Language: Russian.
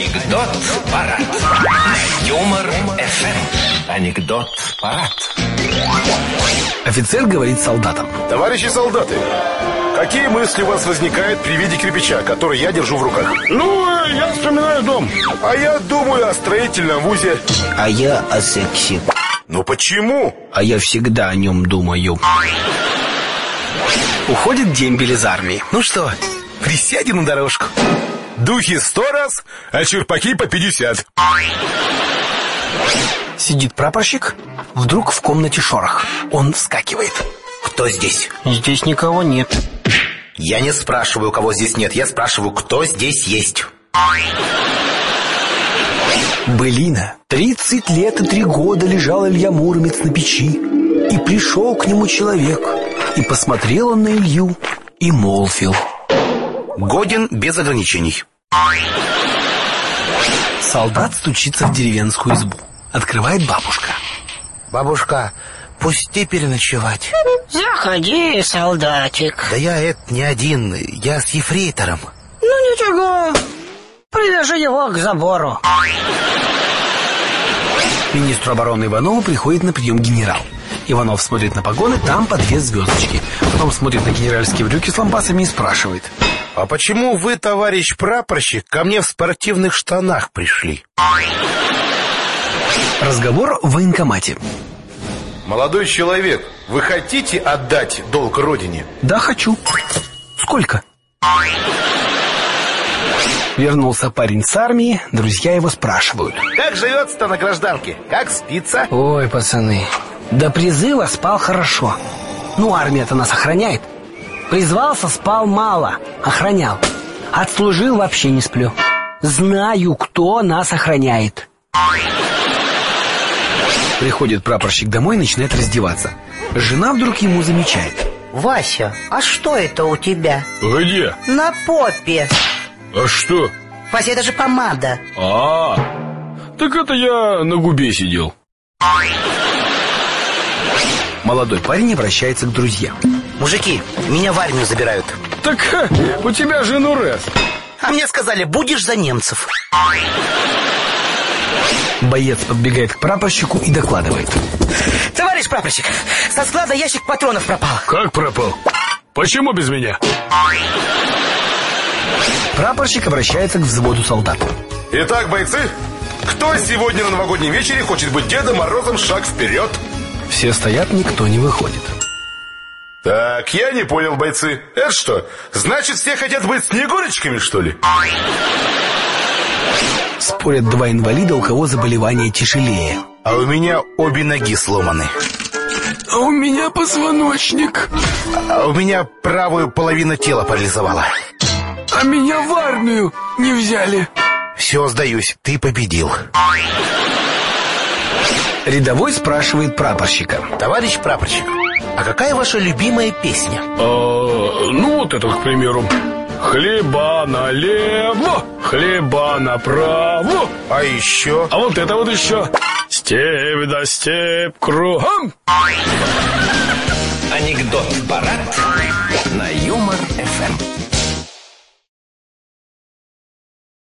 Анекдот парад. На Юмор ФМ. Анекдот парад. Офицер говорит солдатам: товарищи солдаты, какие мысли у вас возникают при виде кирпича, который я держу в руках? Я вспоминаю дом. А я думаю о строительном вузе. А я о сексе. Почему? А я всегда о нем думаю. Уходит дембель из армии. Ну что, присядем на дорожку. Духи 100 раз, а черпаки по 50. Сидит прапорщик. Вдруг в комнате шорох. Он вскакивает. Кто здесь? Здесь никого нет. Я не спрашиваю, кого здесь нет. Я спрашиваю, кто здесь есть. Былина. 30 лет и 3 года лежал Илья Муромец на печи. И пришел к нему человек. И посмотрел он на Илью и молвил: годен без ограничений. Солдат стучится в деревенскую избу. Открывает бабушка. Бабушка, пусти переночевать. Заходи, солдатик. Да я не один, я с ефрейтором. Ну ничего, привяжи его к забору. Министру обороны Иванову приходит на прием генерал. Иванов смотрит на погоны, там по 2 звездочки. Потом смотрит на генеральские брюки с лампасами и спрашивает: а почему вы, товарищ прапорщик, ко мне в спортивных штанах пришли? Разговор в военкомате. Молодой человек, вы хотите отдать долг родине? Да, хочу. Сколько? Вернулся парень с армии, друзья его спрашивают: как живется-то на гражданке? Как спится? Ой, пацаны, до призыва спал хорошо. Армия-то нас охраняет. Призвался, спал мало, охранял. Отслужил, вообще не сплю. Знаю, кто нас охраняет. Приходит прапорщик домой и начинает раздеваться. Жена вдруг ему замечает: Вася, а что это у тебя? Где? На попе. А что? Вася, это же помада. Так это я на губе сидел. Молодой парень обращается к друзьям: мужики, меня в армию забирают. Так у тебя же НУРЭС. А мне сказали, будешь за немцев. Боец подбегает к прапорщику и докладывает: товарищ прапорщик, со склада ящик патронов пропал. Как пропал? Почему без меня? Прапорщик обращается к взводу солдат: итак, бойцы, кто сегодня на новогоднем вечере хочет быть Дедом Морозом? Шаг вперед. Все стоят, никто не выходит. Так, я не понял, бойцы. Это что, значит, все хотят быть Снегурочками, что ли? Спорят 2 инвалида, у кого заболевание тяжелее. А у меня обе ноги сломаны. А у меня позвоночник. А у меня правую половину тела парализовала. А меня в армию не взяли. Все, сдаюсь, ты победил. Рядовой спрашивает прапорщика: товарищ прапорщик, а какая ваша любимая песня? Вот это, к примеру: хлеба налево, хлеба направо. А еще? А вот это вот еще: степь да степь кругом. Анекдот парад на Юмор